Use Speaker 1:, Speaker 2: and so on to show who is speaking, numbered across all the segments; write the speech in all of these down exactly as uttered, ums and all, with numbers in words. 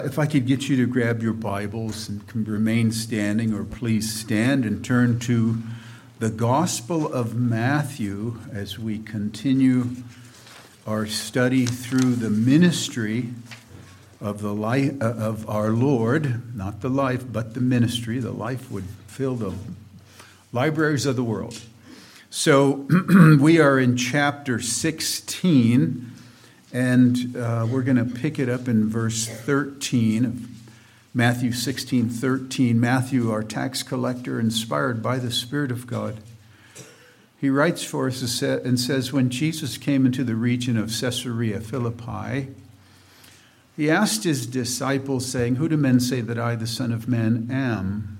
Speaker 1: If I could get you to grab your Bibles and can remain standing, or please stand and turn to the Gospel of Matthew as we continue our study through the ministry of the life of our Lord, not the life, but the ministry. The life would fill the libraries of the world. So we are in chapter sixteen. And uh, we're going to pick it up in verse thirteen of Matthew sixteen thirteen. Matthew, our tax collector, inspired by the Spirit of God, he writes for us and says, when Jesus came into the region of Caesarea Philippi, he asked his disciples, saying, "Who do men say that I, the Son of Man, am?"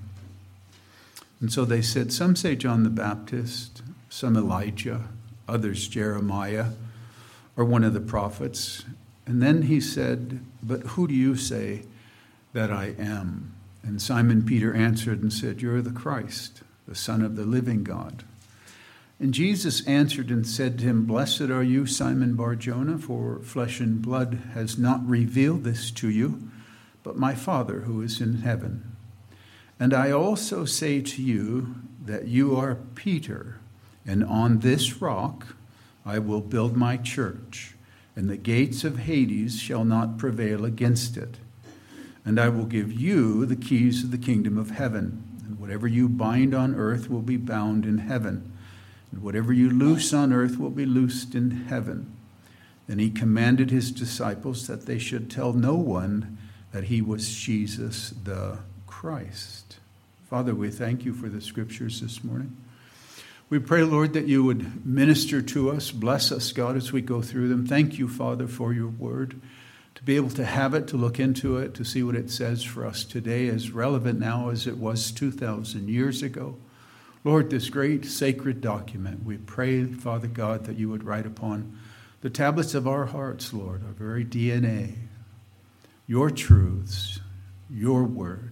Speaker 1: And so they said, "Some say John the Baptist, some Elijah, others Jeremiah, or one of the prophets." And then he said, "But who do you say that I am?" And Simon Peter answered and said, "You're the Christ, the Son of the living God." And Jesus answered and said to him, "Blessed are you, Simon Bar-Jonah, for flesh and blood has not revealed this to you, but my Father who is in heaven. And I also say to you that you are Peter, and on this rock I will build my church, and the gates of Hades shall not prevail against it. And I will give you the keys of the kingdom of heaven. And whatever you bind on earth will be bound in heaven, and whatever you loose on earth will be loosed in heaven." Then he commanded his disciples that they should tell no one that he was Jesus the Christ. Father, we thank you for the scriptures this morning. We pray, Lord, that you would minister to us. Bless us, God, as we go through them. Thank you, Father, for your word. To be able to have it, to look into it, to see what it says for us today, as relevant now as it was two thousand years ago. Lord, this great sacred document, we pray, Father God, that you would write upon the tablets of our hearts, Lord, our very D N A, your truths, your word.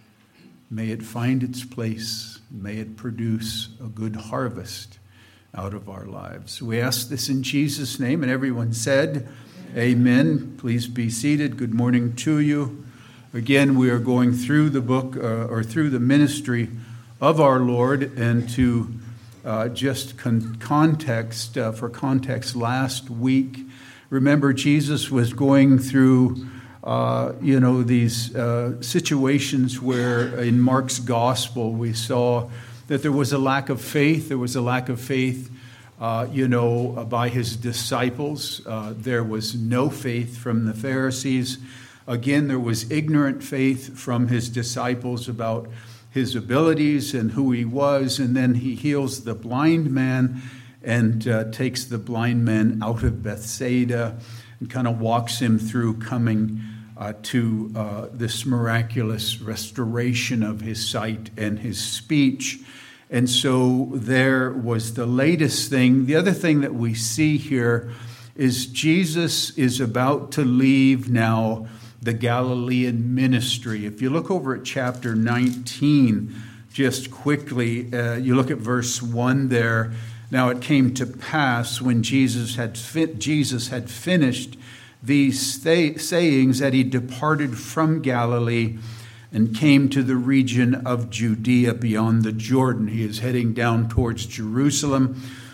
Speaker 1: May it find its place. May it produce a good harvest out of our lives. We ask this in Jesus' name, and everyone said, Amen. Please be seated. Good morning to you. Again, we are going through the book, uh, or through the ministry of our Lord, and to uh, just con- context, uh, for context, last week, remember Jesus was going through Uh, you know, these uh, situations where in Mark's gospel we saw that there was a lack of faith. There was a lack of faith, uh, you know, by his disciples. Uh, there was no faith from the Pharisees. Again, there was ignorant faith from his disciples about his abilities and who he was. And then he heals the blind man and uh, takes the blind man out of Bethsaida and kind of walks him through coming Uh, to uh, this miraculous restoration of his sight and his speech. And so there was the latest thing. The other thing that we see here is Jesus is about to leave now the Galilean ministry. If you look over at chapter nineteen, just quickly, uh, you look at verse one there. Now it came to pass when Jesus had fit, Jesus had finished these sayings that he departed from Galilee and came to the region of Judea beyond the Jordan. He is heading down towards Jerusalem,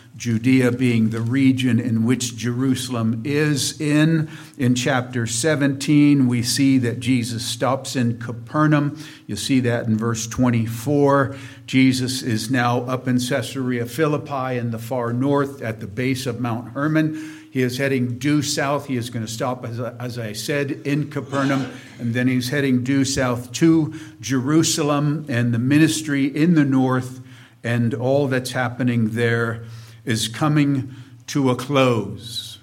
Speaker 1: Judea being the region in which Jerusalem is in. In chapter seventeen, we see that Jesus stops in Capernaum. You see that in verse twenty-four. Jesus is now up in Caesarea Philippi in the far north at the base of Mount Hermon. He is heading due south. He is going to stop, as I, as I said, in Capernaum, and then he's heading due south to Jerusalem and the ministry in the north, and all that's happening there is coming to a close.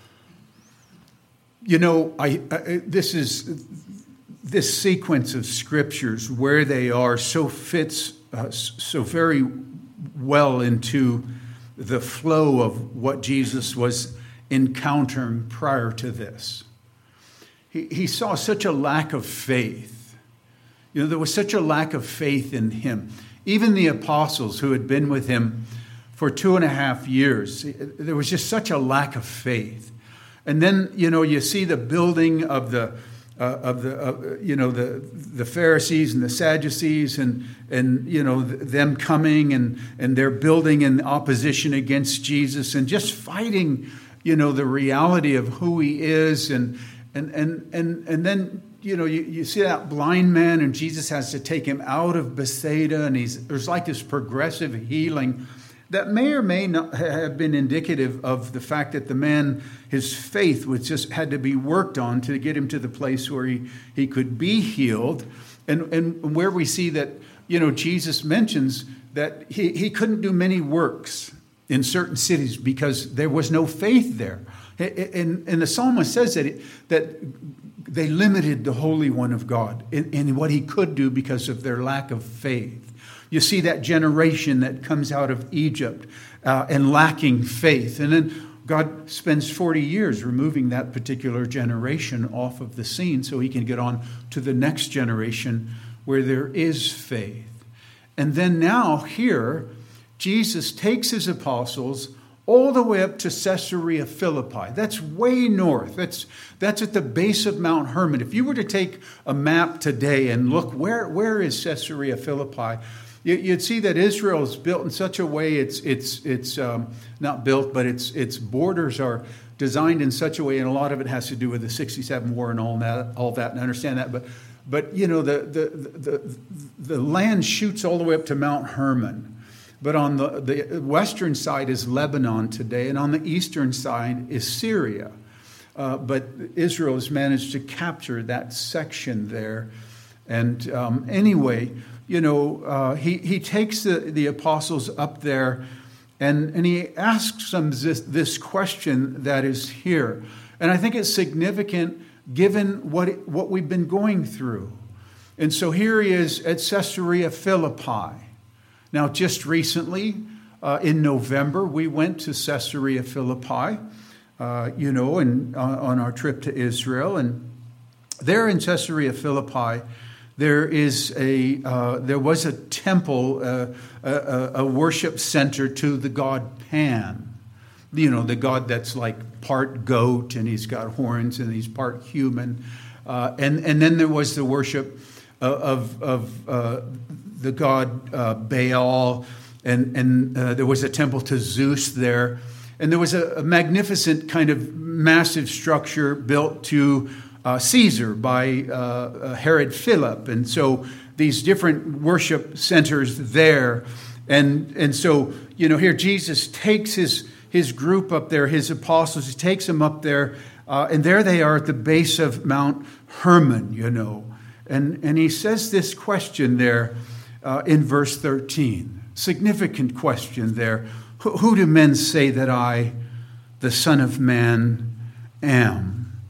Speaker 1: You know, I, I this is this sequence of scriptures where they are so fits uh, so very well into the flow of what Jesus was encountering prior to this. He, he saw such a lack of faith. You know, there was such a lack of faith in him. Even the apostles who had been with him for two and a half years, there was just such a lack of faith. And then, you know, you see the building of the uh, of the uh, you know the the Pharisees and the Sadducees, and and you know them coming and and they're building in opposition against Jesus and just fighting, you know, the reality of who he is, and and and and and then you know you, you see that blind man, and Jesus has to take him out of Bethsaida, and he's there's like this progressive healing that may or may not have been indicative of the fact that the man, his faith was just had to be worked on to get him to the place where he, he could be healed. And, and where we see that, you know, Jesus mentions that he, he couldn't do many works in certain cities because there was no faith there. And, and the psalmist says that, it, that they limited the Holy One of God in, in what he could do because of their lack of faith. You see that generation that comes out of Egypt uh, and lacking faith. And then God spends forty years removing that particular generation off of the scene so he can get on to the next generation where there is faith. And then now here, Jesus takes his apostles all the way up to Caesarea Philippi. That's way north. That's that's at the base of Mount Hermon. If you were to take a map today and look, where, where is Caesarea Philippi? You'd see that Israel is built in such a way, it's it's it's um, not built, but its its borders are designed in such a way, and a lot of it has to do with the sixty-seven war and all that, all that, and I understand that. But but you know the the the the land shoots all the way up to Mount Hermon, but on the the western side is Lebanon today, and on the eastern side is Syria. Uh, but Israel has managed to capture that section there, and um, anyway. You know, uh, he, he takes the, the apostles up there and, and he asks them this, this question that is here. And I think it's significant given what, it, what we've been going through. And so here he is at Caesarea Philippi. Now, just recently, uh, in November, we went to Caesarea Philippi, uh, you know, and uh, on our trip to Israel. And there in Caesarea Philippi, There is a uh, there was a temple, uh, a, a worship center to the god Pan, you know, the god that's like part goat and he's got horns and he's part human, uh, and and then there was the worship of of uh, the god uh, Baal, and and uh, there was a temple to Zeus there, and there was a, a magnificent kind of massive structure built to Uh, Caesar by uh, uh, Herod Philip, and so these different worship centers there, and and so you know here Jesus takes his his group up there, his apostles, he takes them up there, uh, and there they are at the base of Mount Hermon, you know, and and he says this question there uh, in verse thirteen, significant question there: who, who do men say that I, the Son of Man, am?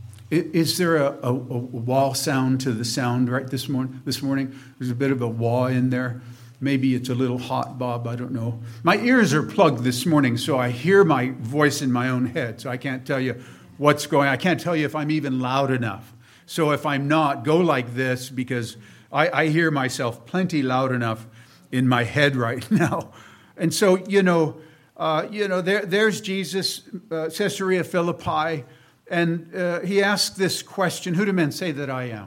Speaker 1: Is there a, a, a wah sound to the sound right this morning? This morning, there's a bit of a wah in there. Maybe it's a little hot, Bob. I don't know. My ears are plugged this morning, so I hear my voice in my own head. So I can't tell you what's going on. I can't tell you if I'm even loud enough. So if I'm not, go like this, because I, I hear myself plenty loud enough in my head right now. And so you know, uh, you know, there, there's Jesus, uh, Caesarea Philippi. And uh, he asks this question, who do men say that I am?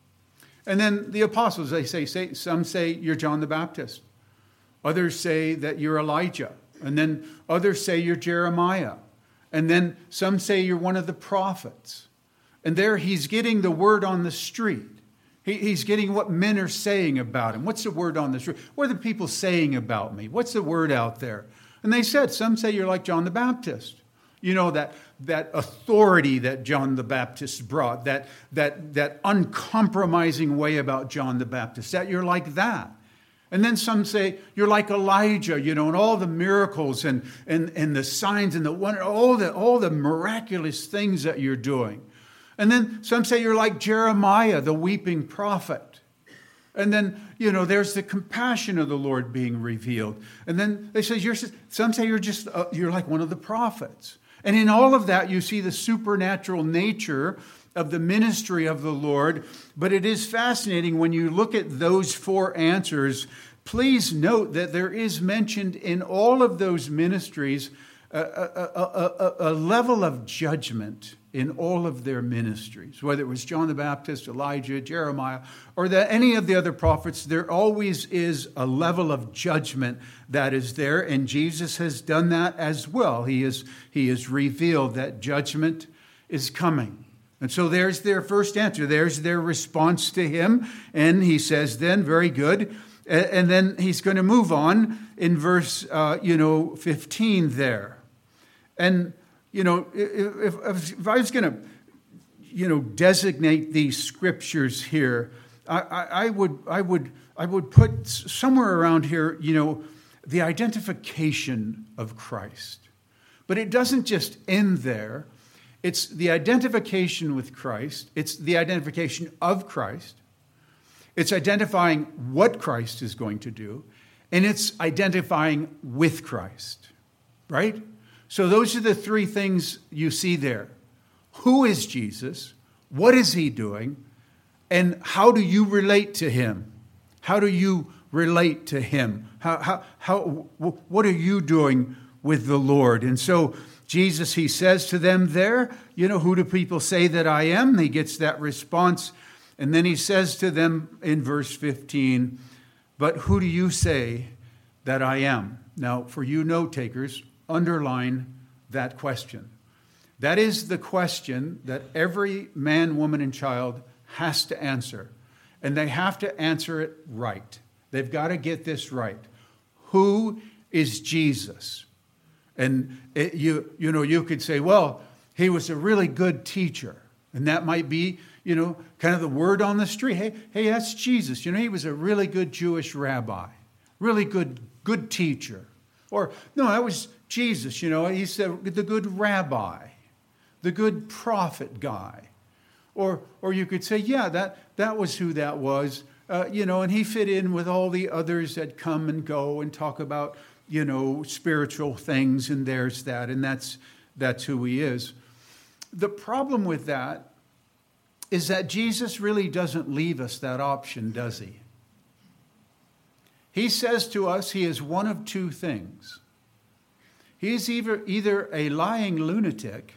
Speaker 1: And then the apostles, they say, say, some say you're John the Baptist. Others say that you're Elijah. And then others say you're Jeremiah. And then some say you're one of the prophets. And there he's getting the word on the street. He, he's getting what men are saying about him. What's the word on the street? What are the people saying about me? What's the word out there? And they said, some say you're like John the Baptist. You know, that that authority that John the Baptist brought, that that that uncompromising way about John the Baptist, that you're like that. And then some say you're like Elijah, you know, and all the miracles and and, and the signs and the wonder, all the all the miraculous things that you're doing. And then some say you're like Jeremiah, the weeping prophet. And then, you know, there's the compassion of the Lord being revealed. And then they say you're some say you're just uh, you're like one of the prophets. And in all of that, you see the supernatural nature of the ministry of the Lord. But it is fascinating when you look at those four answers. Please note that there is mentioned in all of those ministries a, a, a, a, a level of judgment in all of their ministries, whether it was John the Baptist, Elijah, Jeremiah, or the, any of the other prophets. There always is a level of judgment that is there, and Jesus has done that as well. He is, he has revealed that judgment is coming. And so there's their first answer. There's their response to him. And he says then, very good. And then he's going to move on in verse, uh, you know, fifteen there. And, you know, if, if, if I was going to, you know, designate these scriptures here, I, I, I would, I would, I would put somewhere around here, you know, the identification of Christ. But it doesn't just end there. It's the identification with Christ. It's the identification of Christ. It's identifying what Christ is going to do. And it's identifying with Christ. Right? So those are the three things you see there. Who is Jesus? What is he doing? And how do you relate to him? How do you relate to him? How, how, how, what are you doing with the Lord? And so Jesus, he says to them there, you know, who do people say that I am? He gets that response. And then he says to them in verse fifteen, but who do you say that I am? Now, for you note takers, underline that question. That is the question that every man, woman, and child has to answer. And they have to answer it right. They've got to get this right. Who is Jesus? And it, you you know, you could say, well, he was a really good teacher. And that might be, you know, kind of the word on the street. Hey, hey, that's Jesus. You know, he was a really good Jewish rabbi. Really good, good teacher. Or, no, that was Jesus. You know, he's the, the good rabbi. The good prophet guy. Or or you could say, yeah, that, that was who that was. Uh, you know, and he fit in with all the others that come and go and talk about, you know, spiritual things, and there's that, and that's that's who he is. The problem with that is that Jesus really doesn't leave us that option, does he? He says to us he is one of two things. He's either, either a lying lunatic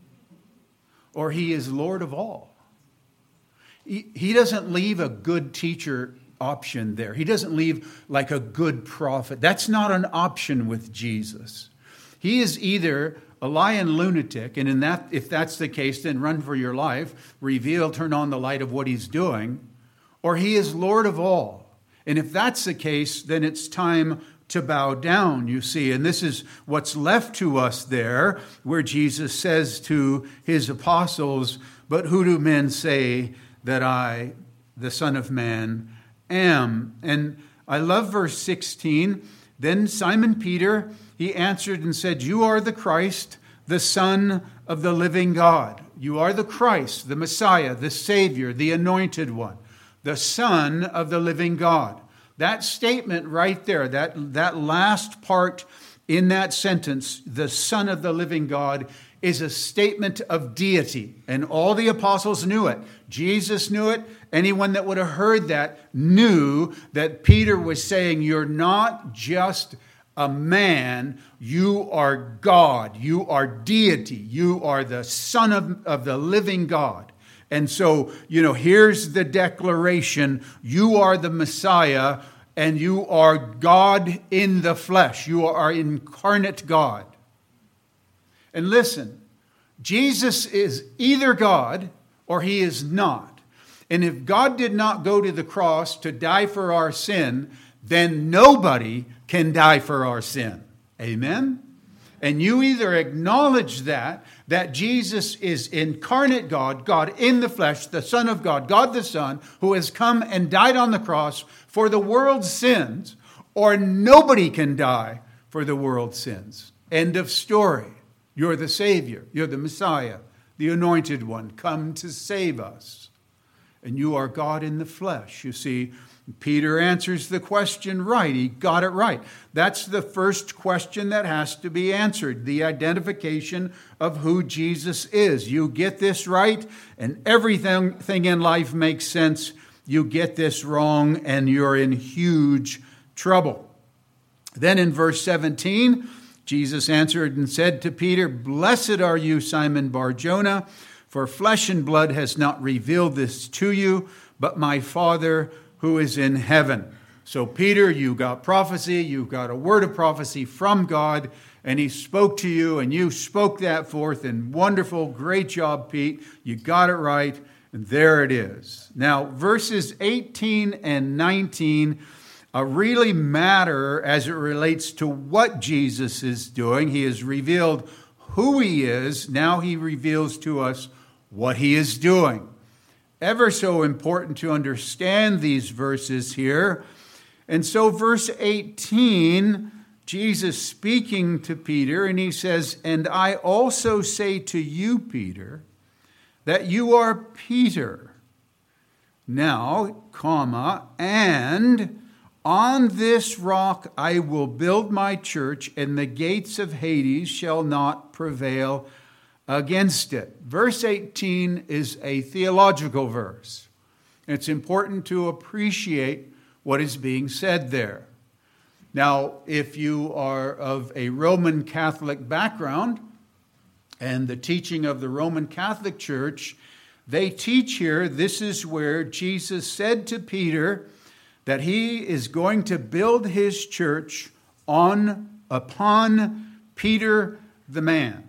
Speaker 1: or he is Lord of all. He, he doesn't leave a good teacher option there. He doesn't leave like a good prophet. That's not an option with Jesus. He is either a lying lunatic, and in that, if that's the case, then run for your life, reveal, turn on the light of what he's doing, or he is Lord of all. And if that's the case, then it's time to bow down, you see. And this is what's left to us there, where Jesus says to his apostles, but who do men say that I, the Son of Man, am? And I love verse sixteen. Then Simon Peter, he answered and said, you are the Christ, the Son of the living God. You are the Christ, the Messiah, the Savior, the Anointed One, the Son of the living God. That statement right there, that, that last part in that sentence, the Son of the living God, is a statement of deity. And all the apostles knew it. Jesus knew it. Anyone that would have heard that knew that Peter was saying, you're not just a man, you are God. You are deity. You are the Son of, of the living God. And so, you know, here's the declaration. You are the Messiah, and you are God in the flesh. You are incarnate God. And listen, Jesus is either God or he is not. And if God did not go to the cross to die for our sin, then nobody can die for our sin. Amen? And you either acknowledge that, that Jesus is incarnate God, God in the flesh, the Son of God, God the Son, who has come and died on the cross for the world's sins, or nobody can die for the world's sins. End of story. You're the Savior. You're the Messiah, the Anointed One, come to save us. And you are God in the flesh. You see, Peter answers the question right. He got it right. That's the first question that has to be answered, the identification of who Jesus is. You get this right, and everything thing in life makes sense. You get this wrong, and you're in huge trouble. Then in verse seventeen, Jesus answered and said to Peter, "Blessed are you, Simon Bar-Jonah, for flesh and blood has not revealed this to you, but my Father who is in heaven." So Peter, you got prophecy, you got a word of prophecy from God, and he spoke to you, and you spoke that forth, and wonderful, great job, Pete. You got it right, and there it is. Now, verses eighteen and nineteen uh, really matter as it relates to what Jesus is doing. He has revealed who he is. Now he reveals to us what he is doing. Ever so important to understand these verses here. And so verse eighteen, Jesus speaking to Peter, and he says, "And I also say to you, Peter, that you are Peter. Now, comma, and on this rock I will build my church, and the gates of Hades shall not prevail against it." Verse eighteen is a theological verse. It's important to appreciate what is being said there. Now, if you are of a Roman Catholic background, and the teaching of the Roman Catholic Church, they teach here, this is where Jesus said to Peter that he is going to build his church on upon Peter the man.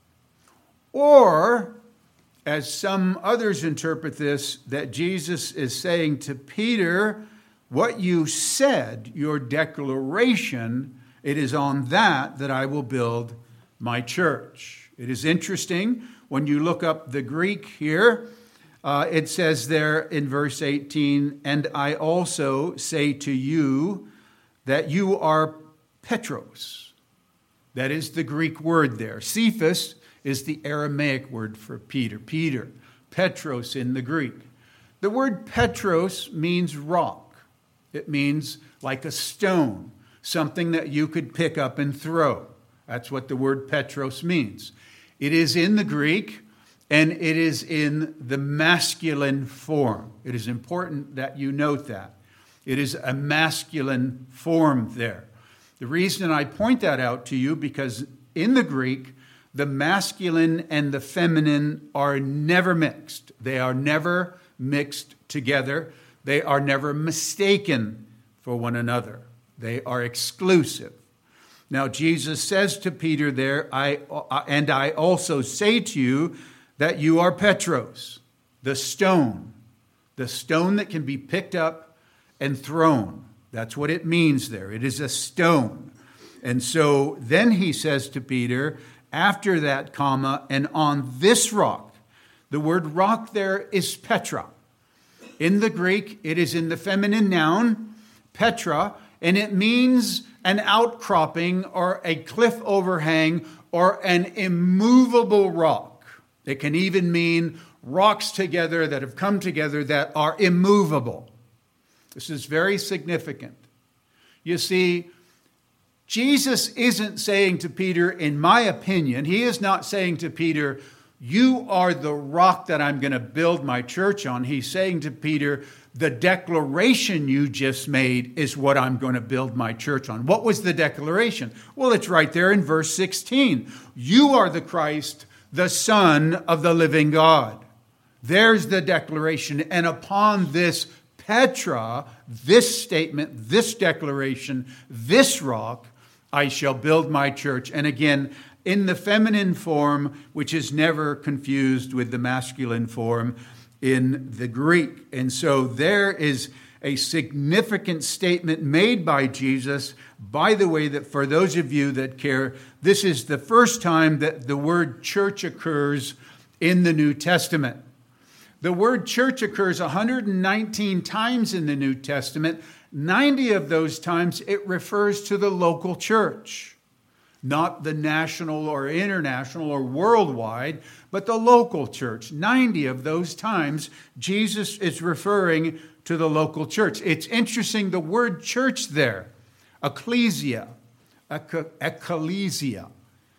Speaker 1: Or, as some others interpret this, that Jesus is saying to Peter, what you said, your declaration, it is on that that I will build my church. It is interesting when you look up the Greek here. Uh, it says there in verse eighteen, "And I also say to you that you are Petros." That is the Greek word there. Cephas is the Aramaic word for Peter. Peter, Petros in the Greek. The word Petros means rock. It means like a stone, something that you could pick up and throw. That's what the word Petros means. It is in the Greek, and it is in the masculine form. It is important that you note that. It is a masculine form there. The reason I point that out to you, because in the Greek, the masculine and the feminine are never mixed. They are never mixed together. They are never mistaken for one another. They are exclusive. Now, Jesus says to Peter there, I and I also say to you that you are Petros, the stone, the stone that can be picked up and thrown. That's what it means there. It is a stone. And so then he says to Peter, after that comma, "and on this rock," the word rock there is Petra. In the Greek, it is in the feminine noun, Petra, and it means an outcropping or a cliff overhang or an immovable rock. It can even mean rocks together that have come together that are immovable. This is very significant. You see, Jesus isn't saying to Peter, in my opinion, he is not saying to Peter, "You are the rock that I'm going to build my church on." He's saying to Peter, the declaration you just made is what I'm going to build my church on. What was the declaration? Well, it's right there in verse sixteen. You are the Christ, the Son of the living God. There's the declaration. And upon this Petra, this statement, this declaration, this rock, I shall build my church. And again, in the feminine form, which is never confused with the masculine form in the Greek. And so there is a significant statement made by Jesus. By the way, that for those of you that care, this is the first time that the word church occurs in the New Testament. The word church occurs one hundred nineteen times in the New Testament. ninety of those times it refers to the local church. Not the national or international or worldwide, but the local church. ninety of those times, Jesus is referring to the local church. It's interesting, the word church there, ecclesia, ecclesia.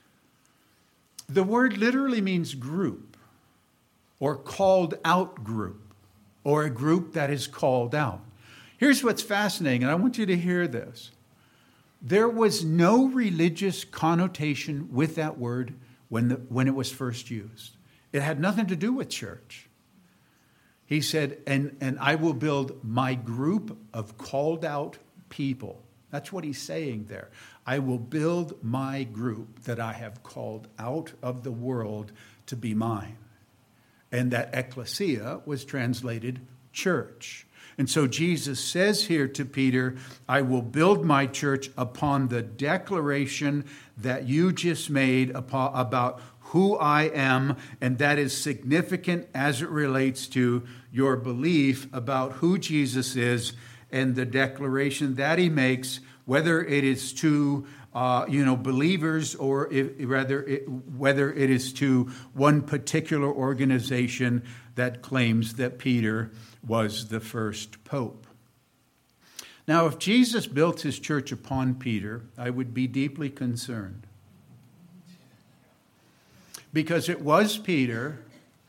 Speaker 1: The word literally means group, or called out group, or a group that is called out. Here's what's fascinating, and I want you to hear this. There was no religious connotation with that word when, the, when it was first used. It had nothing to do with church. He said, and, and I will build my group of called out people. That's what he's saying there. I will build my group that I have called out of the world to be mine. And that ecclesia was translated church. And so Jesus says here to Peter, I will build my church upon the declaration that you just made about who I am, and that is significant as it relates to your belief about who Jesus is and the declaration that he makes, whether it is to uh, you know believers or if, rather it, whether it is to one particular organization that claims that Peter was the first pope. Now, if Jesus built his church upon Peter, I would be deeply concerned. Because it was Peter,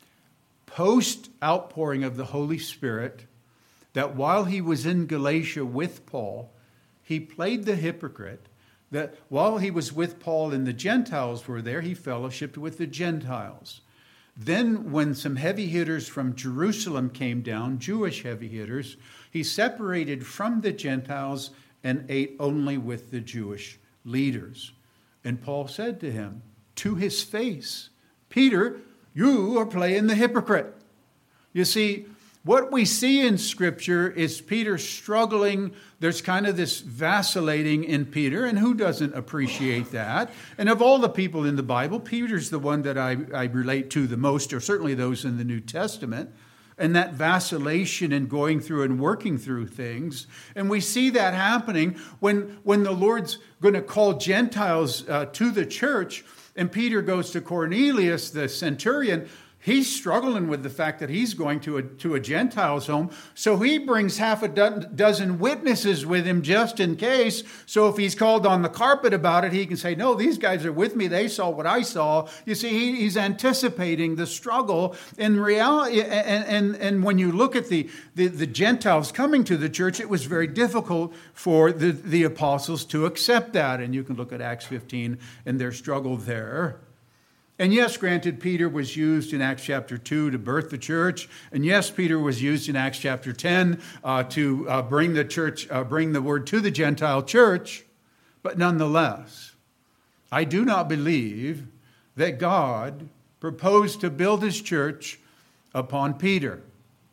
Speaker 1: post-outpouring of the Holy Spirit, that while he was in Galatia with Paul, he played the hypocrite, that while he was with Paul and the Gentiles were there, he fellowshiped with the Gentiles. Then when some heavy hitters from Jerusalem came down, Jewish heavy hitters, he separated from the Gentiles and ate only with the Jewish leaders. And Paul said to him, to his face, Peter, you are playing the hypocrite. You see, what we see in Scripture is Peter struggling. There's kind of this vacillating in Peter, and who doesn't appreciate that? And of all the people in the Bible, Peter's the one that I, I relate to the most, or certainly those in the New Testament. And that vacillation and going through and working through things. And we see that happening when, when the Lord's going to call Gentiles uh, to the church, and Peter goes to Cornelius, the centurion. He's struggling with the fact that he's going to a, to a Gentile's home. So he brings half a do- dozen witnesses with him just in case. So if he's called on the carpet about it, he can say, no, these guys are with me. They saw what I saw. You see, he, he's anticipating the struggle. In reality, and, and, and when you look at the, the, the Gentiles coming to the church, it was very difficult for the, the apostles to accept that. And you can look at Acts fifteen and their struggle there. And yes, granted, Peter was used in Acts chapter two to birth the church. And yes, Peter was used in Acts chapter ten uh, to uh, bring the church, uh, bring the word to the Gentile church. But nonetheless, I do not believe that God proposed to build his church upon Peter.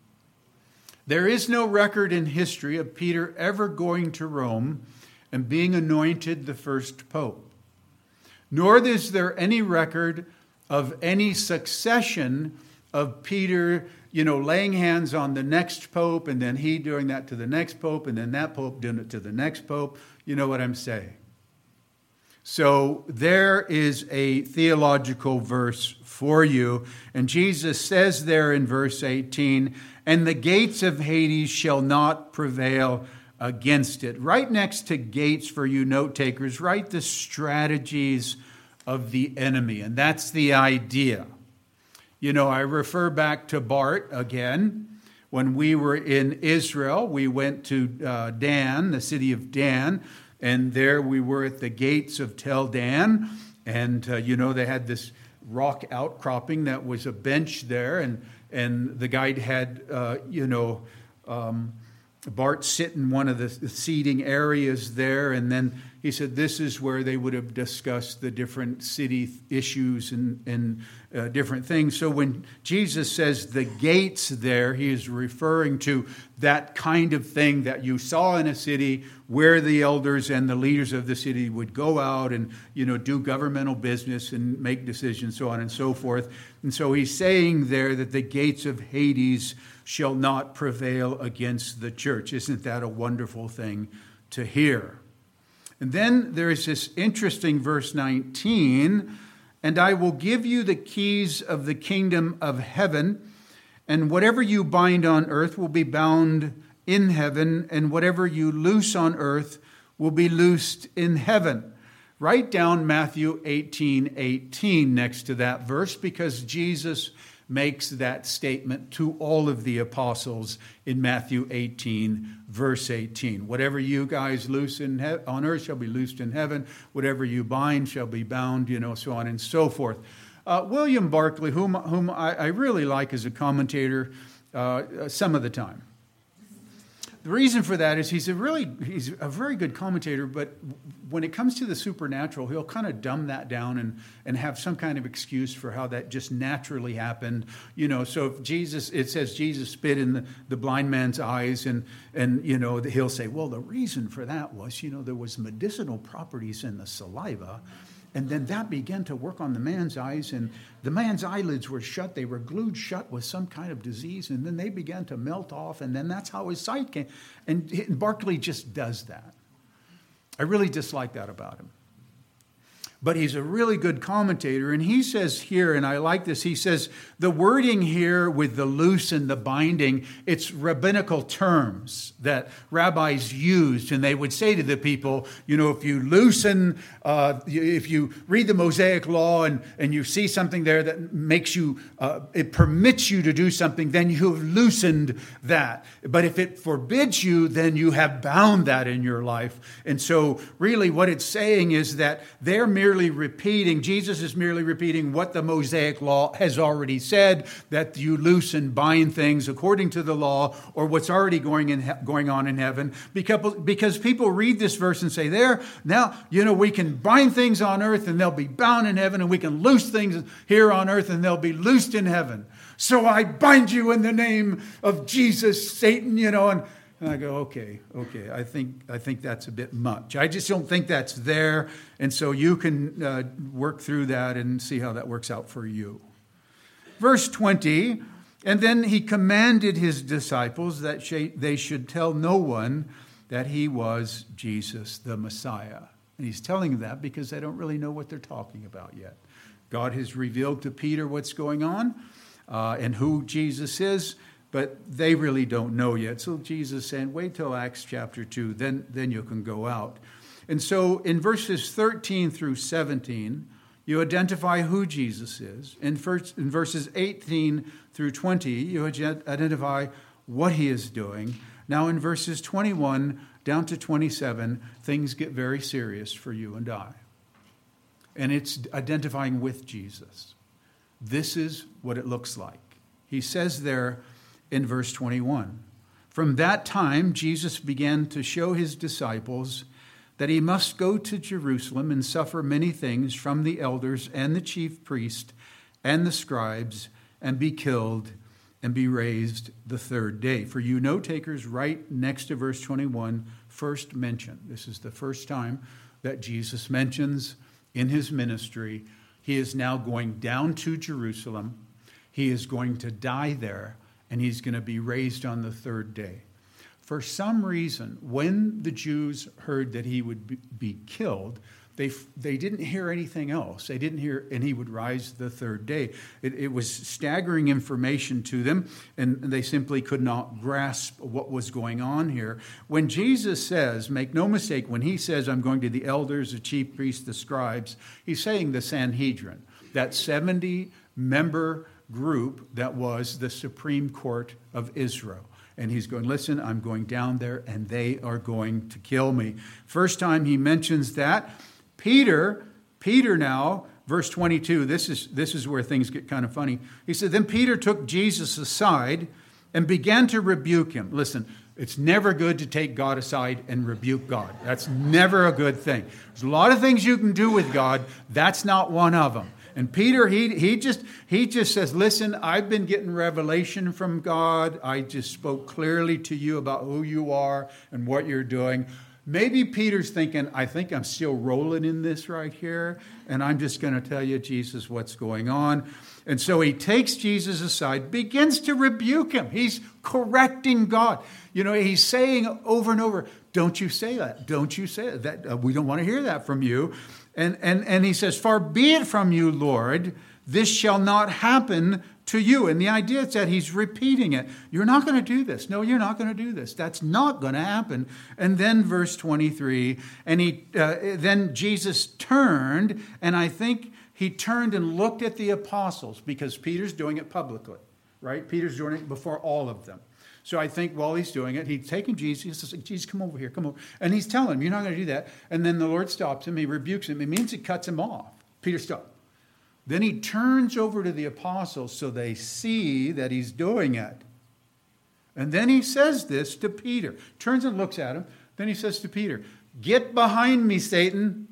Speaker 1: There is no record in history of Peter ever going to Rome and being anointed the first pope. Nor is there any record of any succession of Peter, you know, laying hands on the next pope, and then he doing that to the next pope, and then that pope doing it to the next pope. You know what I'm saying? So there is a theological verse for you. And Jesus says there in verse eighteen, and the gates of Hades shall not prevail against it. Right next to gates, for you note takers, write the strategies of the enemy. And that's the idea. You know, I refer back to Bart again. When we were in Israel, we went to uh, Dan, the city of Dan, and there we were at the gates of Tel Dan. And, uh, you know, they had this rock outcropping that was a bench there. And, and the guide had, uh, you know, um, Bart sit in one of the seating areas there, and then he said this is where they would have discussed the different city issues and, and uh, different things. So when Jesus says the gates there, he is referring to that kind of thing that you saw in a city where the elders and the leaders of the city would go out and, you know, do governmental business and make decisions, so on and so forth. And so he's saying there that the gates of Hades shall not prevail against the church. Isn't that a wonderful thing to hear? And then there's this interesting verse nineteen, and I will give you the keys of the kingdom of heaven, and whatever you bind on earth will be bound in heaven, and whatever you loose on earth will be loosed in heaven. Write down Matthew eighteen eighteen next to that verse, because Jesus makes that statement to all of the apostles in Matthew eighteen, verse eighteen. Whatever you guys loose in he- on earth shall be loosed in heaven. Whatever you bind shall be bound, you know, so on and so forth. Uh, William Barclay, whom, whom I, I really like as a commentator uh, some of the time. The reason for that is he's a really he's a very good commentator, but when it comes to the supernatural, he'll kind of dumb that down and, and have some kind of excuse for how that just naturally happened. You know, so if Jesus, it says Jesus spit in the, the blind man's eyes, and and you know, he'll say, well, the reason for that was, you know, there was medicinal properties in the saliva. And then that began to work on the man's eyes, and the man's eyelids were shut. They were glued shut with some kind of disease, and then they began to melt off, and then that's how his sight came. And Barclay just does that. I really dislike that about him. But he's a really good commentator, and he says here, and I like this, he says, the wording here with the loose and the binding, it's rabbinical terms that rabbis used, and they would say to the people, you know, if you loosen, uh, if you read the Mosaic Law and, and you see something there that makes you, uh, it permits you to do something, then you have loosened that. But if it forbids you, then you have bound that in your life. And so really what it's saying is that they're merely merely repeating, Jesus is merely repeating what the Mosaic Law has already said, that you loose and bind things according to the law, or what's already going in going on in heaven. Because, because people read this verse and say, there, now, you know, we can bind things on earth and they'll be bound in heaven, and we can loose things here on earth and they'll be loosed in heaven. So I bind you in the name of Jesus, Satan, you know, and And I go, okay, okay, I think I think that's a bit much. I just don't think that's there. And so you can uh, work through that and see how that works out for you. Verse twenty, and then he commanded his disciples that they should tell no one that he was Jesus, the Messiah. And he's telling them that because they don't really know what they're talking about yet. God has revealed to Peter what's going on uh, and who Jesus is. But they really don't know yet. So Jesus saying, wait till Acts chapter two, then, then you can go out. And so in verses thirteen through seventeen, you identify who Jesus is. In, first, in verses eighteen through twenty, you identify what he is doing. Now in verses twenty-one down to twenty-seven, things get very serious for you and I. And it's identifying with Jesus. This is what it looks like. He says there, in verse twenty-one, from that time, Jesus began to show his disciples that he must go to Jerusalem and suffer many things from the elders and the chief priests and the scribes, and be killed and be raised the third day. For you note takers, right next to verse twenty-one, first mention. This is the first time that Jesus mentions in his ministry, he is now going down to Jerusalem. He is going to die there. And he's going to be raised on the third day. For some reason, when the Jews heard that he would be killed, they they didn't hear anything else. They didn't hear, and he would rise the third day. It, it was staggering information to them, and they simply could not grasp what was going on here. When Jesus says, make no mistake, when he says, I'm going to the elders, the chief priests, the scribes, he's saying the Sanhedrin, that seventy-member group that was the Supreme Court of Israel. And he's going, listen, I'm going down there and they are going to kill me. First time he mentions that. Peter, Peter now, verse twenty-two, this is, this is where things get kind of funny. He said, then Peter took Jesus aside and began to rebuke him. Listen, it's never good to take God aside and rebuke God. That's never a good thing. There's a lot of things you can do with God. That's not one of them. And Peter, he he just he just says, listen, I've been getting revelation from God. I just spoke clearly to you about who you are and what you're doing. Maybe Peter's thinking, I think I'm still rolling in this right here, and I'm just going to tell you, Jesus, what's going on. And so he takes Jesus aside, begins to rebuke him. He's correcting God. You know, he's saying over and over, don't you say that. Don't you say that. that uh, we don't want to hear that from you. And, and, and he says, far be it from you, Lord, this shall not happen to you. And the idea is that he's repeating it. You're not going to do this. No, you're not going to do this. That's not going to happen. And then verse twenty-three, and he uh, then Jesus turned, and I think he turned and looked at the apostles, because Peter's doing it publicly, right? Peter's doing it before all of them. So I think while he's doing it, he's taking Jesus. He's like, Jesus, come over here, come over. And he's telling him, you're not going to do that. And then the Lord stops him. He rebukes him. It means it cuts him off. Peter, stop. Then he turns over to the apostles so they see that he's doing it. And then he says this to Peter. Turns and looks at him. Then he says to Peter, get behind me, Satan.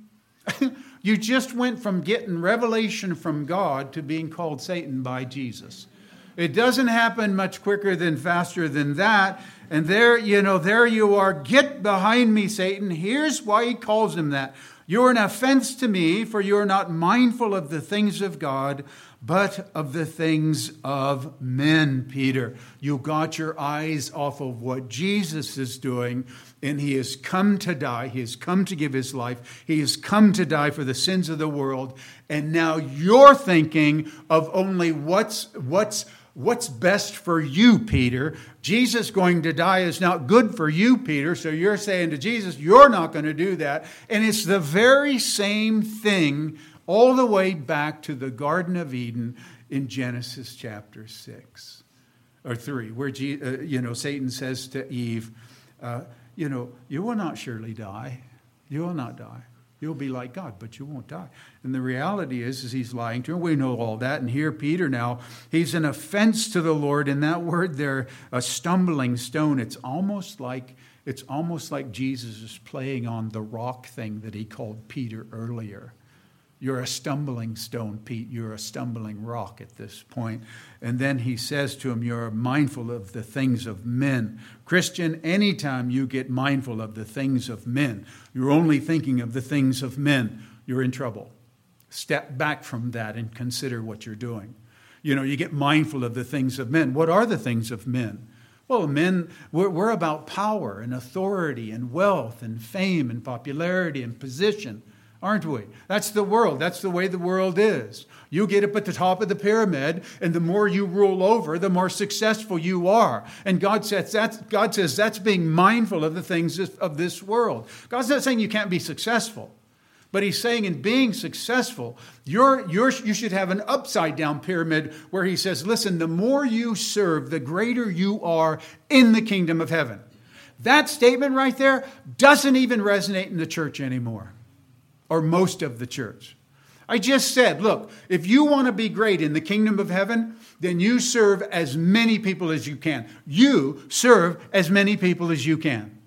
Speaker 1: You just went from getting revelation from God to being called Satan by Jesus. It doesn't happen much quicker than faster than that. And there, you know, there you are. Get behind me, Satan. Here's why he calls him that. You're an offense to me, for you're not mindful of the things of God, but of the things of men, Peter. You got your eyes off of what Jesus is doing, and he has come to die. He has come to give his life. He has come to die for the sins of the world. And now you're thinking of only what's what's What's best for you, Peter? Jesus going to die is not good for you, Peter. So you're saying to Jesus, you're not going to do that. And it's the very same thing all the way back to the Garden of Eden in Genesis chapter six or three, where uh, you know Satan says to Eve, uh, you know, you will not surely die. You will not die. You'll be like God, but you won't die. And the reality is, is he's lying to him. We know all that. And here Peter now, he's an offense to the Lord. And that word there, a stumbling stone, it's almost like it's almost like Jesus is playing on the rock thing that he called Peter earlier. You're a stumbling stone, Pete. You're a stumbling rock at this point. And then he says to him, you're mindful of the things of men. Christian, anytime you get mindful of the things of men, you're only thinking of the things of men, you're in trouble. Step back from that and consider what you're doing. You know, you get mindful of the things of men. What are the things of men? Well, men, we're, we're about power and authority and wealth and fame and popularity and position. Aren't we? That's the world. That's the way the world is. You get up at the top of the pyramid, and the more you rule over, the more successful you are. And God says that's, God says that's being mindful of the things of this world. God's not saying you can't be successful, but he's saying in being successful, you're, you're, you should have an upside-down pyramid where he says, listen, the more you serve, the greater you are in the kingdom of heaven. That statement right there doesn't even resonate in the church anymore. Or most of the church. I just said, look, if you want to be great in the kingdom of heaven, then you serve as many people as you can. You serve as many people as you can.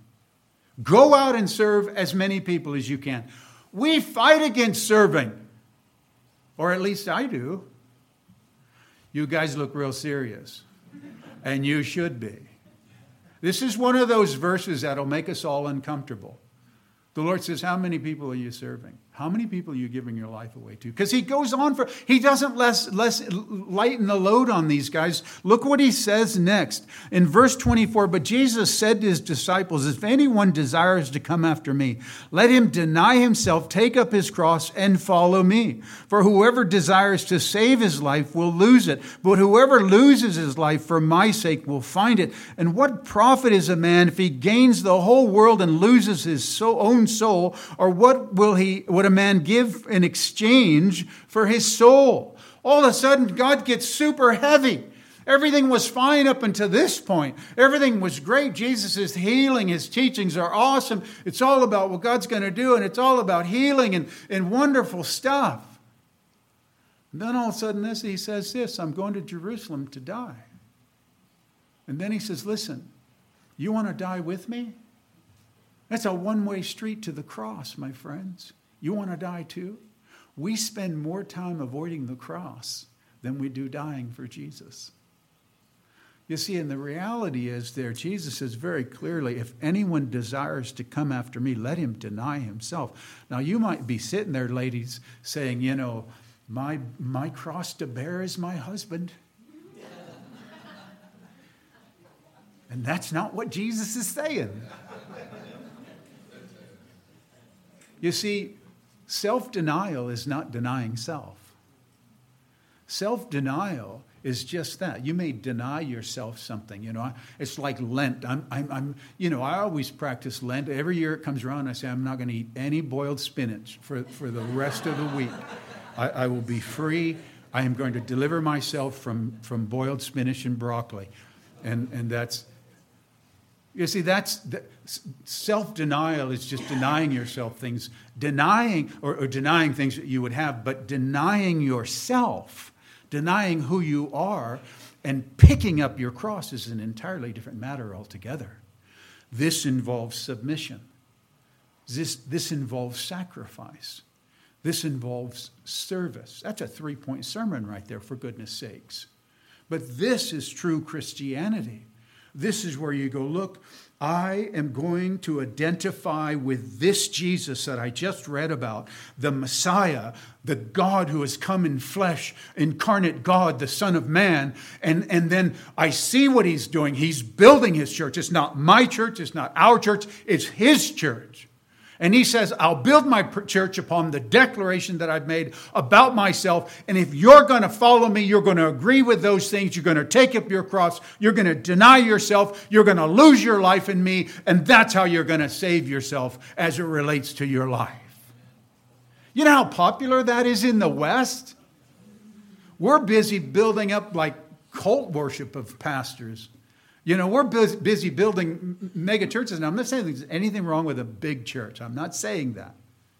Speaker 1: Go out and serve as many people as you can. We fight against serving. Or at least I do. You guys look real serious. And you should be. This is one of those verses that'll make us all uncomfortable. The Lord says, how many people are you serving? How many people are you giving your life away to? Because he goes on for, he doesn't less, less lighten the load on these guys. Look what he says next. In verse twenty-four, but Jesus said to his disciples, if anyone desires to come after me, let him deny himself, take up his cross, and follow me. For whoever desires to save his life will lose it. But whoever loses his life for my sake will find it. And what profit is a man if he gains the whole world and loses his own soul? Or what will he, what a man give in exchange for his soul? All of a sudden, God gets super heavy. Everything was fine up until this point. Everything was great. Jesus is healing. His teachings are awesome. It's all about what God's going to do, and it's all about healing and, and wonderful stuff. And then all of a sudden, this he says this, I'm going to Jerusalem to die. And then he says, listen, you want to die with me? That's a one-way street to the cross, my friends. You want to die too? We spend more time avoiding the cross than we do dying for Jesus. You see, and the reality is there, Jesus says very clearly, if anyone desires to come after me, let him deny himself. Now, you might be sitting there, ladies, saying, you know, my, my cross to bear is my husband. And that's not what Jesus is saying. You see, self-denial is not denying self. Self-denial is just that. You may deny yourself something. You know, it's like Lent. I'm, I'm, I'm, you know, I always practice Lent. Every year it comes around, I say, I'm not going to eat any boiled spinach for, for the rest of the week. I, I will be free. I am going to deliver myself from, from boiled spinach and broccoli. And, and that's, You see, that's self-denial is just denying yourself things, denying or, or denying things that you would have, but denying yourself, denying who you are, and picking up your cross is an entirely different matter altogether. This involves submission. This, this involves sacrifice. This involves service. That's a three-point sermon right there, for goodness sakes. But this is true Christianity. This is where you go, look, I am going to identify with this Jesus that I just read about, the Messiah, the God who has come in flesh, incarnate God, the Son of Man. And, and then I see what he's doing. He's building his church. It's not my church. It's not our church. It's his church. And he says, I'll build my church upon the declaration that I've made about myself. And if you're going to follow me, you're going to agree with those things. You're going to take up your cross. You're going to deny yourself. You're going to lose your life in me. And that's how you're going to save yourself as it relates to your life. You know how popular that is in the West? We're busy building up like cult worship of pastors. You know, we're busy building mega churches. And I'm not saying there's anything wrong with a big church. I'm not saying that.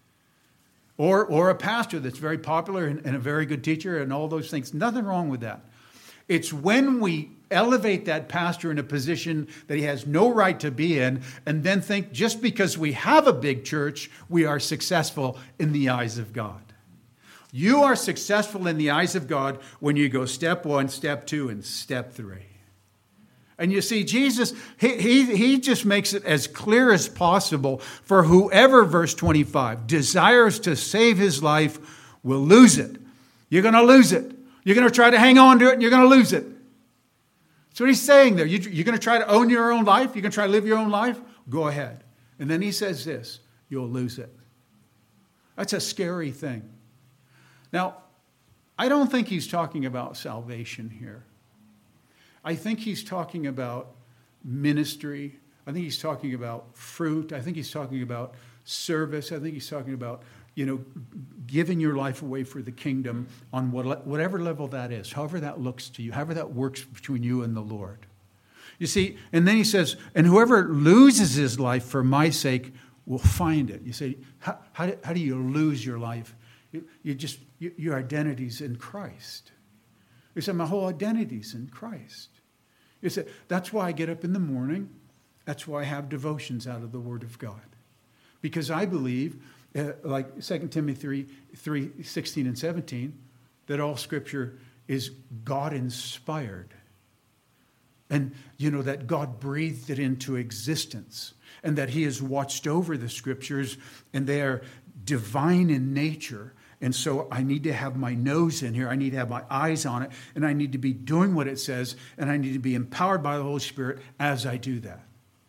Speaker 1: Or, or a pastor that's very popular and, and a very good teacher and all those things. Nothing wrong with that. It's when we elevate that pastor in a position that he has no right to be in and then think just because we have a big church, we are successful in the eyes of God. You are successful in the eyes of God when you go step one, step two, and step three. And you see, Jesus, he, he, he just makes it as clear as possible for whoever, verse twenty-five, desires to save his life will lose it. You're going to lose it. You're going to try to hang on to it and you're going to lose it. That's what he's saying there. You, you're going to try to own your own life? You're going to try to live your own life? Go ahead. And then he says this, you'll lose it. That's a scary thing. Now, I don't think he's talking about salvation here. I think he's talking about ministry. I think he's talking about fruit. I think he's talking about service. I think he's talking about, you know, giving your life away for the kingdom on whatever level that is, however that looks to you, however that works between you and the Lord. You see, and then he says, and whoever loses his life for my sake will find it. You say, how, how, do, how do you lose your life? You, you just, you, your identity's in Christ. You say, my whole identity's in Christ. You say, that's why I get up in the morning. That's why I have devotions out of the Word of God. Because I believe, uh, like Second Timothy three, sixteen and seventeen, that all Scripture is God-inspired. And, you know, that God breathed it into existence. And that he has watched over the Scriptures, and they are divine in nature. And so I need to have my nose in here. I need to have my eyes on it. And I need to be doing what it says. And I need to be empowered by the Holy Spirit as I do that.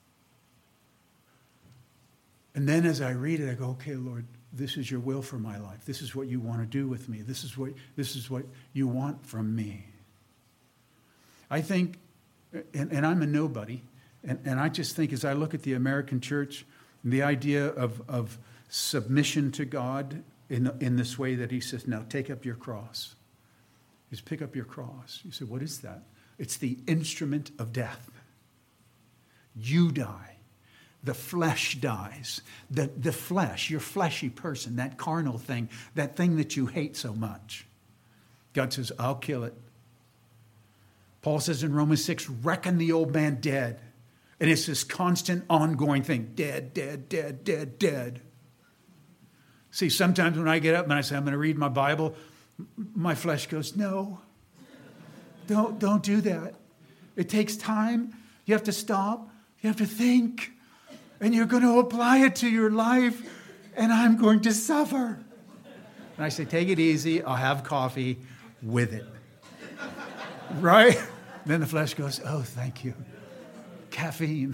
Speaker 1: And then as I read it, I go, okay, Lord, this is your will for my life. This is what you want to do with me. This is what, this is what you want from me. I think, and, and I'm a nobody, and, and I just think as I look at the American church, the idea of, of submission to God In, in this way that he says, now take up your cross. Just pick up your cross. You say, what is that? It's the instrument of death. You die. The flesh dies. The, the flesh, your fleshy person, that carnal thing, that thing that you hate so much. God says, I'll kill it. Paul says in Romans six, reckon the old man dead. And it's this constant ongoing thing. Dead, dead, dead, dead, dead. See, sometimes when I get up and I say, I'm going to read my Bible, my flesh goes, no, don't, don't do that. It takes time. You have to stop. You have to think. And you're going to apply it to your life. And I'm going to suffer. And I say, take it easy. I'll have coffee with it. Right? Then the flesh goes, oh, thank you. Caffeine.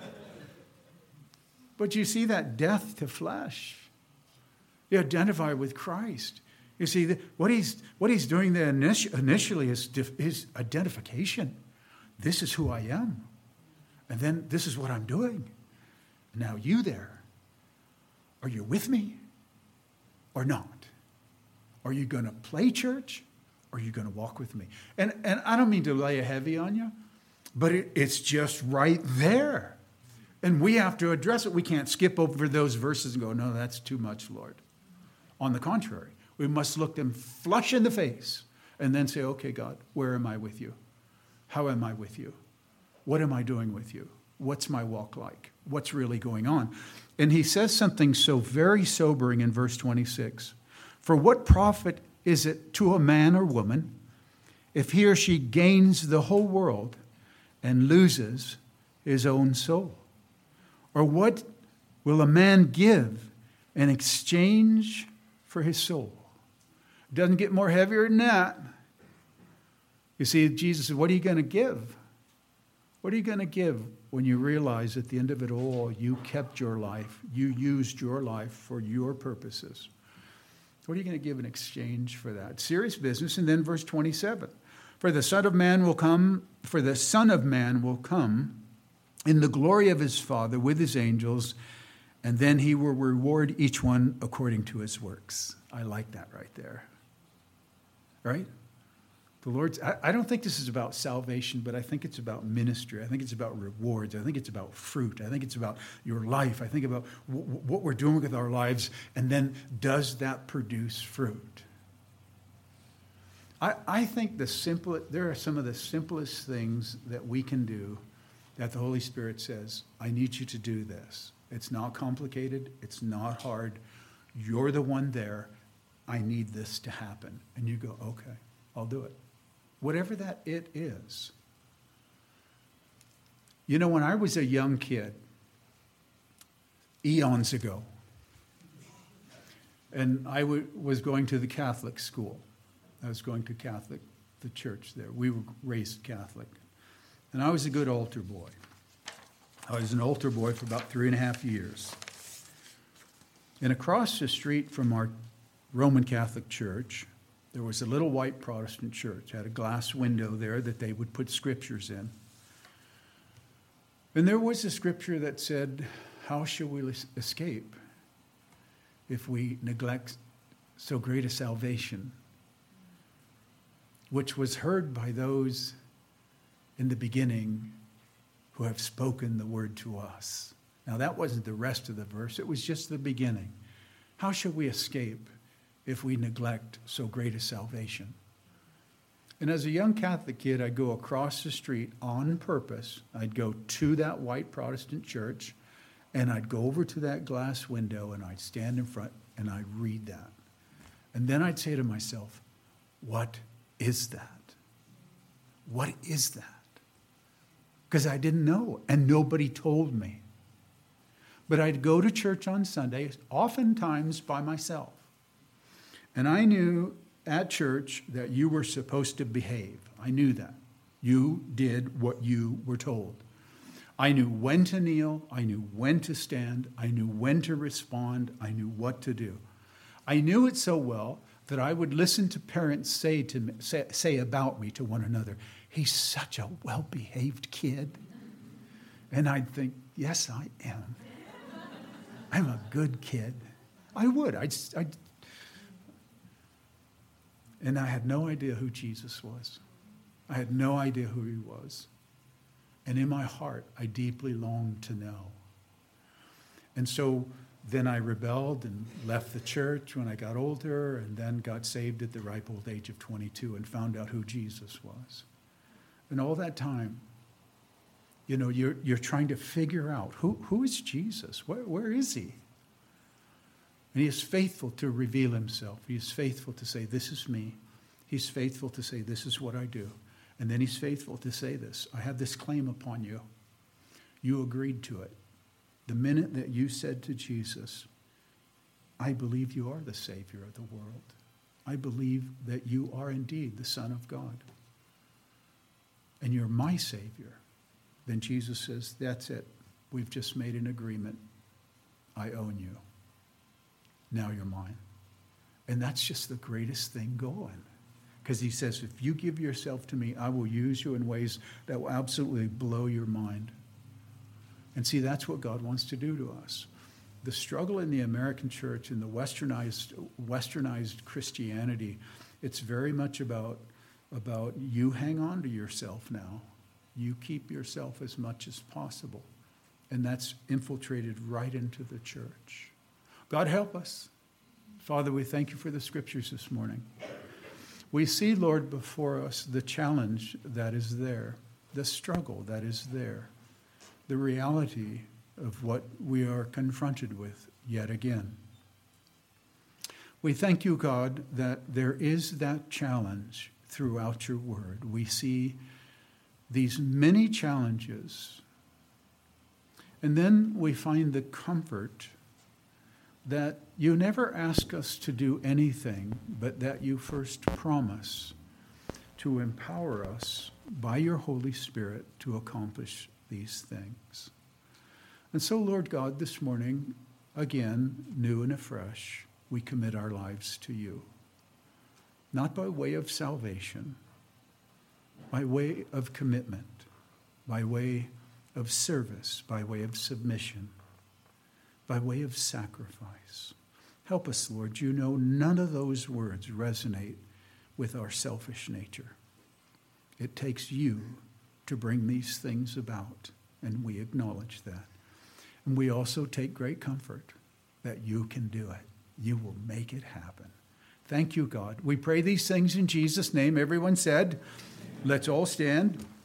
Speaker 1: But you see that death to flesh. You identify with Christ. You see, what he's, what he's doing there initially is his identification. This is who I am. And then this is what I'm doing. Now you there, are you with me or not? Are you going to play church or are you going to walk with me? And, and I don't mean to lay a heavy on you, but it, it's just right there. And we have to address it. We can't skip over those verses and go, no, that's too much, Lord. On the contrary, we must look them flush in the face and then say, okay, God, where am I with you? How am I with you? What am I doing with you? What's my walk like? What's really going on? And he says something so very sobering in verse twenty-six. For what profit is it to a man or woman if he or she gains the whole world and loses his own soul? Or what will a man give in exchange for his soul? It doesn't get more heavier than that. You see, Jesus said, what are you going to give? What are you going to give when you realize at the end of it all, you kept your life, you used your life for your purposes? What are you going to give in exchange for that? Serious business. And then verse twenty-seven. For the Son of Man will come, for the Son of Man will come in the glory of his Father with his angels, and then he will reward each one according to his works. I like that right there. Right? The Lord's, I, I don't think this is about salvation, but I think it's about ministry. I think it's about rewards. I think it's about fruit. I think it's about your life. I think about w- what we're doing with our lives, and then does that produce fruit? I, I think the simple, there are some of the simplest things that we can do that the Holy Spirit says, I need you to do this. It's not complicated. It's not hard. You're the one there. I need this to happen. And you go, okay, I'll do it. Whatever that it is. You know, when I was a young kid, eons ago, and I w- was going to the Catholic school. I was going to Catholic, the church there. We were raised Catholic. And I was a good altar boy. I was an altar boy for about three and a half years. And across the street from our Roman Catholic church, there was a little white Protestant church. It had a glass window there that they would put scriptures in. And there was a scripture that said, how shall we escape if we neglect so great a salvation, which was heard by those in the beginning who have spoken the word to us. Now, that wasn't the rest of the verse. It was just the beginning. How shall we escape if we neglect so great a salvation? And as a young Catholic kid, I'd go across the street on purpose. I'd go to that white Protestant church, and I'd go over to that glass window, and I'd stand in front, and I'd read that. And then I'd say to myself, what is that? What is that? Because I didn't know, and nobody told me. But I'd go to church on Sunday, oftentimes by myself. And I knew at church that you were supposed to behave. I knew that. You did what you were told. I knew when to kneel. I knew when to stand. I knew when to respond. I knew what to do. I knew it so well that I would listen to parents say to me, say, say about me to one another, he's such a well-behaved kid. And I'd think, yes, I am. I'm a good kid. I would. I'd, I'd And I had no idea who Jesus was. I had no idea who he was. And in my heart, I deeply longed to know. And so then I rebelled and left the church when I got older, and then got saved at the ripe old age of twenty-two and found out who Jesus was. And all that time, you know, you're, you're trying to figure out, who, who is Jesus? Where, where is he? And he is faithful to reveal himself. He is faithful to say, this is me. He's faithful to say, this is what I do. And then he's faithful to say this, I have this claim upon you. You agreed to it. The minute that you said to Jesus, I believe you are the Savior of the world. I believe that you are indeed the Son of God. And you're my Savior. Then Jesus says, that's it. We've just made an agreement. I own you. Now you're mine. And that's just the greatest thing going. Because he says, if you give yourself to me, I will use you in ways that will absolutely blow your mind. And see, that's what God wants to do to us. The struggle in the American church, in the westernized, westernized Christianity, it's very much about, about you hang on to yourself now. You keep yourself as much as possible. And that's infiltrated right into the church. God help us. Father, we thank you for the scriptures this morning. We see, Lord, before us the challenge that is there, the struggle that is there, the reality of what we are confronted with yet again. We thank you, God, that there is that challenge throughout your word. We see these many challenges, and then we find the comfort that you never ask us to do anything, but that you first promise to empower us by your Holy Spirit to accomplish these things. And so, Lord God, this morning, again, new and afresh, we commit our lives to you. Not by way of salvation, by way of commitment, by way of service, by way of submission, by way of sacrifice. Help us, Lord. You know none of those words resonate with our selfish nature. It takes you to bring these things about, and we acknowledge that. And we also take great comfort that you can do it. You will make it happen. Thank you, God. We pray these things in Jesus' name. Everyone said, let's all stand.